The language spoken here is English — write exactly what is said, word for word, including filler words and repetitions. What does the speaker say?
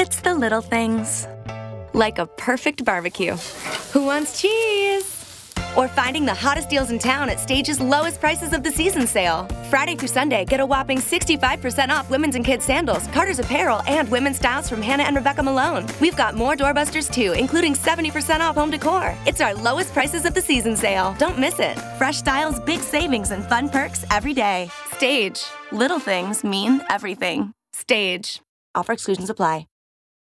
It's the little things. Like a perfect barbecue. Who wants cheese? Or finding the hottest deals in town at Stage's lowest prices of the season sale. Friday through Sunday, get a whopping sixty-five percent off women's and kids' sandals, Carter's apparel, and women's styles from Hannah and Rebecca Malone. We've got more doorbusters too, including seventy percent off home decor. It's our lowest prices of the season sale. Don't miss it. Fresh styles, big savings, and fun perks every day. Stage. Little things mean everything. Stage. Offer exclusions apply.